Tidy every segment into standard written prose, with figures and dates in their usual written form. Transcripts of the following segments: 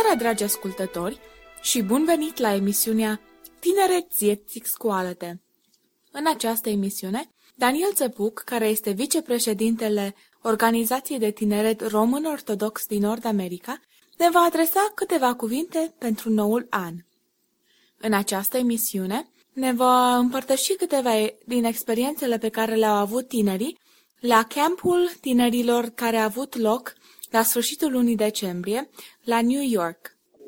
seara, dragi ascultători, și bun venit la emisiunea Tineret Zietic Scoală-te! În această emisiune, Daniel Țăpuc, care este vicepreședintele Organizației de Tineret Român Ortodox din Nord America, ne va adresa câteva cuvinte pentru noul an. În această emisiune ne va împărtăși câteva din experiențele pe care le-au avut tinerii la campul tinerilor care a avut loc la sfârșitul lunii decembrie la New York.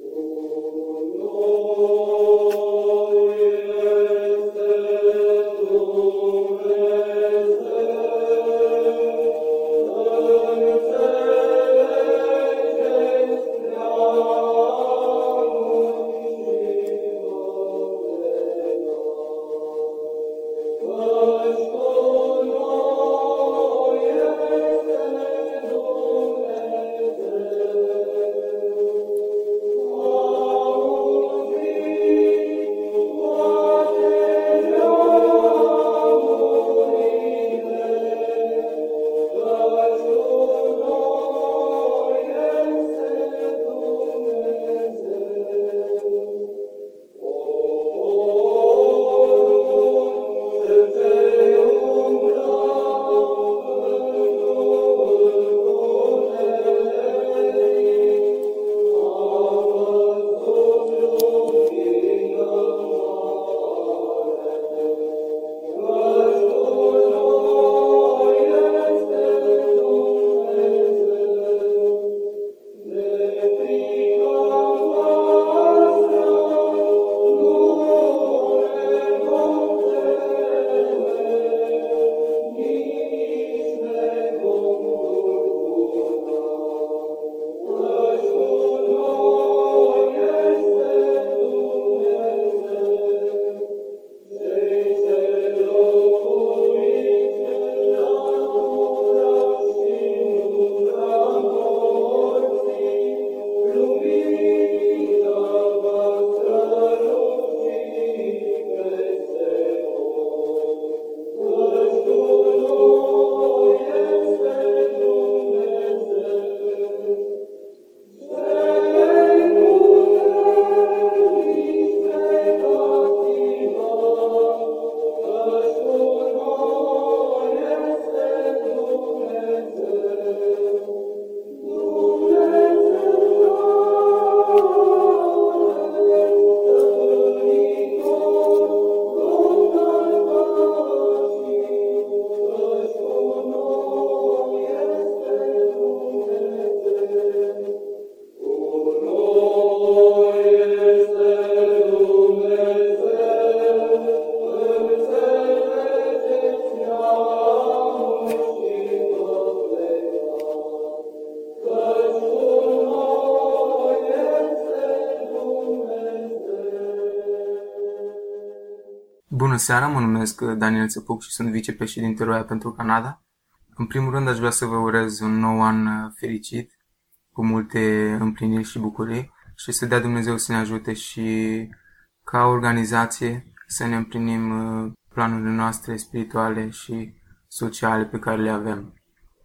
Bună seara, mă numesc Daniel Țăpuc și sunt vicepreședinte Roia pentru Canada. În primul rând aș vrea să vă urez un nou an fericit, cu multe împliniri și bucurii și să dea Dumnezeu să ne ajute și ca organizație să ne împlinim planurile noastre spirituale și sociale pe care le avem.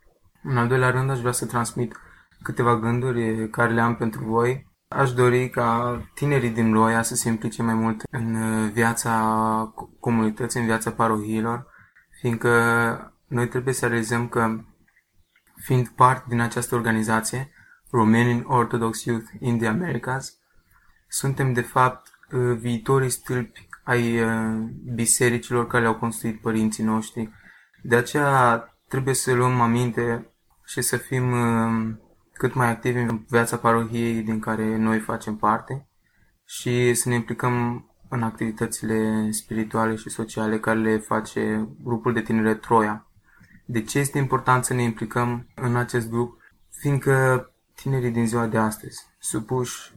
În al doilea rând aș vrea să transmit câteva gânduri care le am pentru voi. Aș dori ca tinerii din Roia să se implice mai mult în viața comunității, în viața parohiilor, fiindcă noi trebuie să realizăm că, fiind parte din această organizație, Romanian Orthodox Youth in the Americas, suntem de fapt viitorii stâlpi ai bisericilor care le-au construit părinții noștri. De aceea trebuie să luăm aminte și să fim cât mai activi în viața parohiei din care noi facem parte și să ne implicăm în activitățile spirituale și sociale care le face grupul de tineret Troia. De ce este important să ne implicăm în acest grup? Fiindcă tinerii din ziua de astăzi, supuși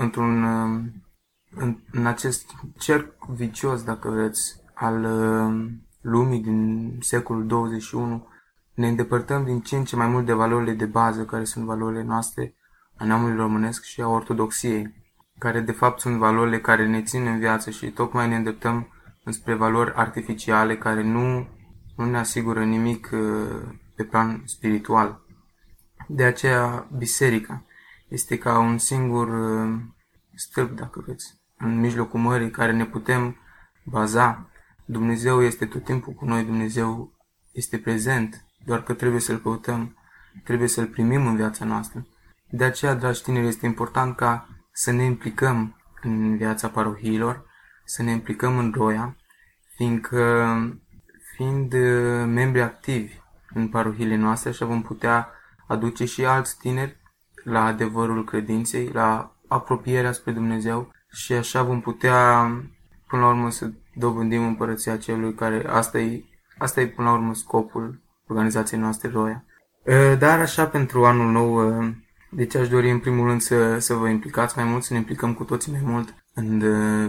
în acest cerc vicios, dacă vreți, al lumii din secolul 21, ne îndepărtăm din ce în ce mai mult de valorile de bază, care sunt valorile noastre a neamului românesc și a ortodoxiei, care de fapt sunt valorile care ne țin în viață și tocmai ne îndreptăm înspre valori artificiale care nu ne asigură nimic pe plan spiritual. De aceea, biserica Este ca un singur stâlp, dacă vreți, în mijlocul mării, care ne putem baza. Dumnezeu este tot timpul cu noi, Dumnezeu este prezent, doar că trebuie să-L căutăm, trebuie să-L primim în viața noastră. De aceea, dragi tineri, este important ca să ne implicăm în viața parohiilor, să ne implicăm în Roia, fiindcă, fiind membri activi în parohiile noastre, așa vom putea aduce și alți tineri la adevărul credinței, la apropierea spre Dumnezeu și așa vom putea, până la urmă, să dobândim împărăția celui care, asta e până la urmă scopul organizației noastre Roia. Dar așa, pentru anul nou, deci aș dori în primul rând să vă implicați mai mult, să ne implicăm cu toții mai mult în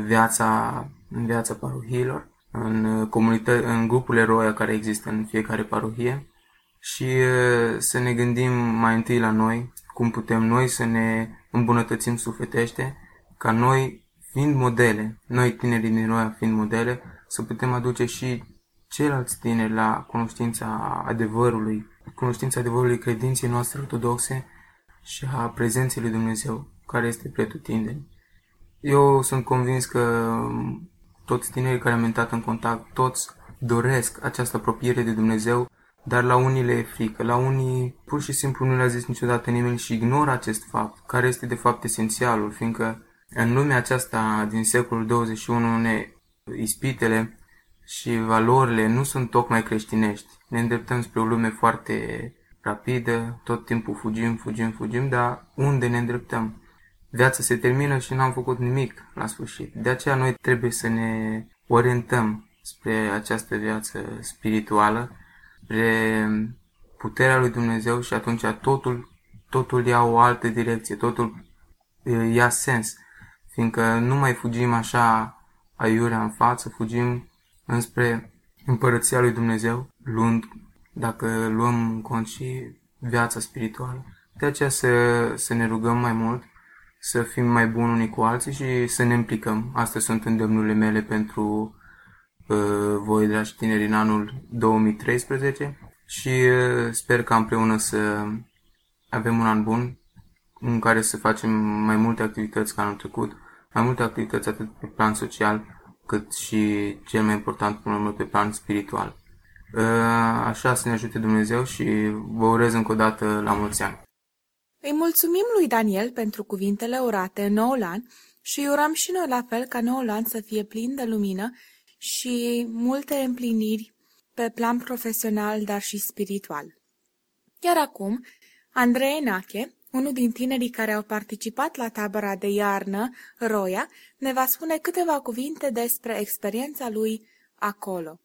viața parohiilor, în grupurile Roia care există în fiecare parohie și să ne gândim mai întâi la noi, cum putem noi să ne îmbunătățim sufletește, ca noi, fiind modele, noi tinerii din Roia fiind modele, să putem aduce și ceilalți tineri la cunoștința adevărului credinței noastre ortodoxe și a prezenței lui Dumnezeu, care este pretutindeni. Eu sunt convins că toți tinerii care am intrat în contact, toți doresc această apropiere de Dumnezeu, dar la unii le e frică, la unii pur și simplu nu le-a zis niciodată nimeni și ignoră acest fapt, care este de fapt esențialul, fiindcă în lumea aceasta din secolul 21 ispitele și valorile nu sunt tocmai creștinești. Ne îndreptăm spre o lume foarte rapidă, tot timpul fugim, dar unde ne îndreptăm? Viața se termină și n-am făcut nimic la sfârșit. De aceea noi trebuie să ne orientăm spre această viață spirituală, spre puterea lui Dumnezeu și atunci totul ia o altă direcție, totul ia sens, fiindcă nu mai fugim așa aiurea în față, fugim înspre împărăția lui Dumnezeu, dacă luăm în cont și viața spirituală. De aceea să ne rugăm mai mult, să fim mai buni unii cu alții și să ne implicăm. Astea sunt îndemnurile mele pentru voi, dragi tineri, în anul 2013 și sper că împreună să avem un an bun în care să facem mai multe activități ca anul trecut, mai multe activități atât pe plan social cât și cel mai important până la urmă pe plan spiritual. Așa să ne ajute Dumnezeu și vă urez încă o dată la mulți ani. Îi mulțumim lui Daniel pentru cuvintele urate în noul an și îi urăm și noi la fel ca noul an să fie plin de lumină și multe împliniri pe plan profesional, dar și spiritual. Iar acum, Andrei Enache, unul din tinerii care au participat la tabăra de iarnă Roia, ne va spune câteva cuvinte despre experiența lui acolo.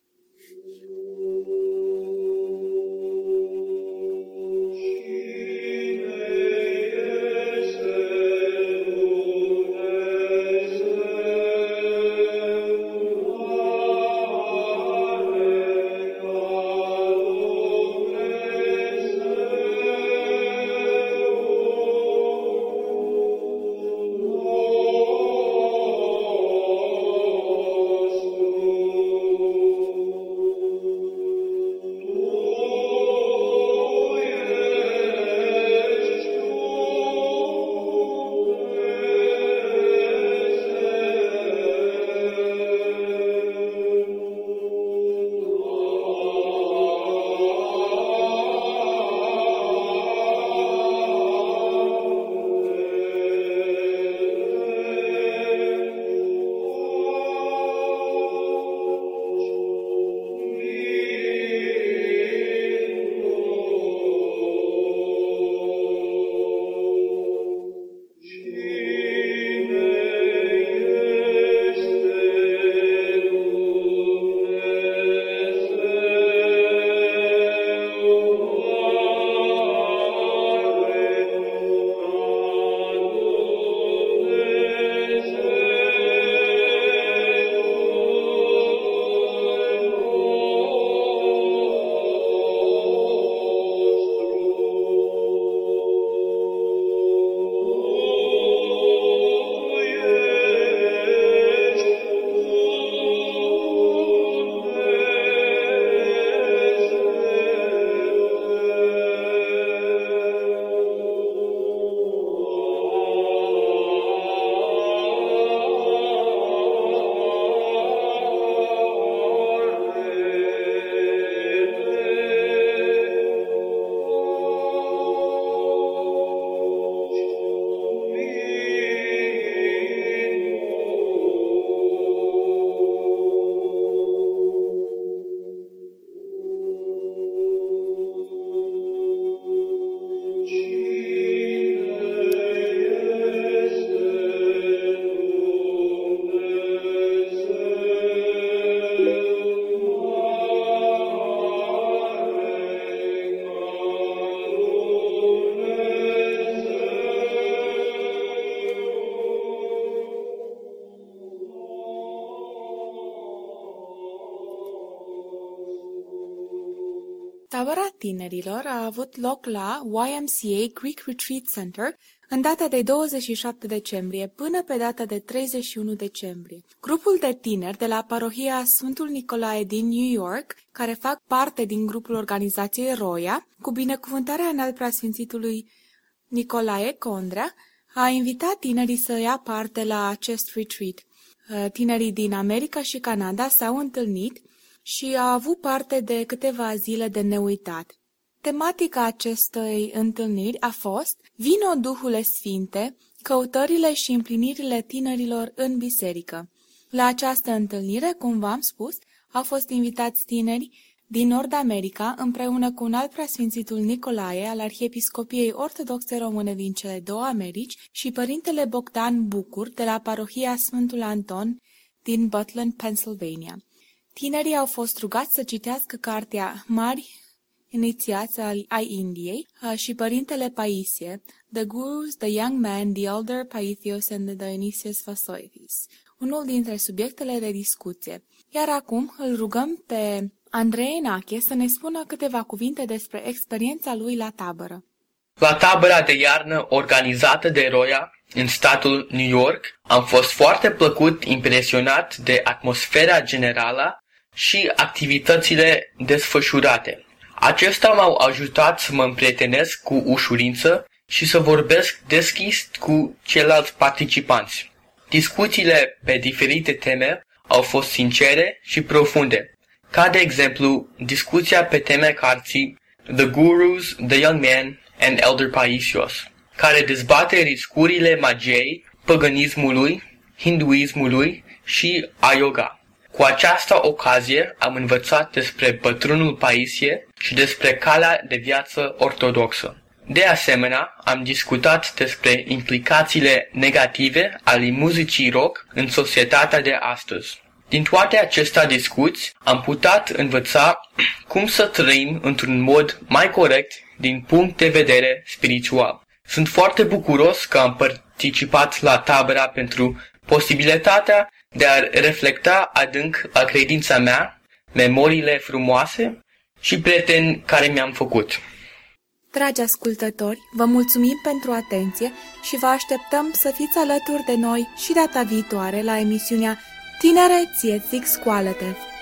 Tabăra tinerilor a avut loc la YMCA Greek Retreat Center în data de 27 decembrie până pe data de 31 decembrie. Grupul de tineri de la parohia Sfântul Nicolae din New York, care fac parte din grupul organizației Roia, cu binecuvântarea înalt preasfințitului Nicolae Condrea, a invitat tinerii să ia parte la acest retreat. Tinerii din America și Canada s-au întâlnit și au avut parte de câteva zile de neuitat. Tematica acestei întâlniri a fost Vino Duhule Sfinte, căutările și împlinirile tinerilor în biserică. La această întâlnire, cum v-am spus, au fost invitați tineri din Nord America împreună cu un alt preasfințitul Nicolae al Arhiepiscopiei Ortodoxe Române din cele două Americi și părintele Bogdan Bucur de la parohia Sfântul Anton din Butland, Pennsylvania. Tinerii au fost rugați să citească cartea Mari inițiați ai Indiei și părintele Paisie, The Gurus, The Young Man, The Elder Paisios and The Dionysius Vasoitis, unul dintre subiectele de discuție. Iar acum îl rugăm pe Andrei Enache să ne spună câteva cuvinte despre experiența lui la tabără. La tabăra de iarnă organizată de Roia în statul New York, am fost foarte plăcut impresionat de atmosfera generală și activitățile desfășurate. Acestea m-au ajutat să mă împrietenesc cu ușurință și să vorbesc deschis cu ceilalți participanți. Discuțiile pe diferite teme au fost sincere și profunde, ca de exemplu discuția pe teme cărții The Gurus, The Young Man and Elder Paisios, care dezbate riscurile magiei, paganismului, hinduismului și a yoga. Cu această ocazie am învățat despre bătrânul Paisie și despre calea de viață ortodoxă. De asemenea, am discutat despre implicațiile negative ale muzicii rock în societatea de astăzi. Din toate aceste discuții am putut învăța cum să trăim într-un mod mai corect din punct de vedere spiritual. Sunt foarte bucuros că am participat la tabăra pentru posibilitatea de a reflecta adânc la credința mea, memoriile frumoase și prieteni care mi-am făcut. Dragi ascultători, vă mulțumim pentru atenție și vă așteptăm să fiți alături de noi și data viitoare la emisiunea Tinere, ție zic, scoală-te!